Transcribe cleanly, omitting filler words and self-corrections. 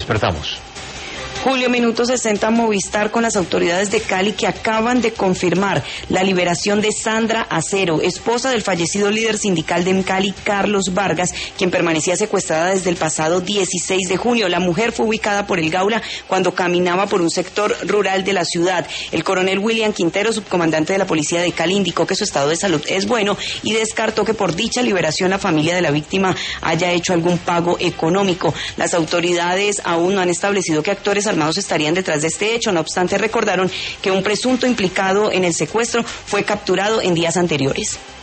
Despertamos. Julio, minuto 60, Movistar con las autoridades de Cali que acaban de confirmar la liberación de Sandra Acero, esposa del fallecido líder sindical de Cali, Carlos Vargas, quien permanecía secuestrada desde el pasado 16 de junio. La mujer fue ubicada por el Gaula cuando caminaba por un sector rural de la ciudad. El coronel William Quintero, subcomandante de la policía de Cali, indicó que su estado de salud es bueno y descartó que por dicha liberación la familia de la víctima haya hecho algún pago económico. Las autoridades aún no han establecido qué actores armados estarían detrás de este hecho. No obstante, recordaron que un presunto implicado en el secuestro fue capturado en días anteriores.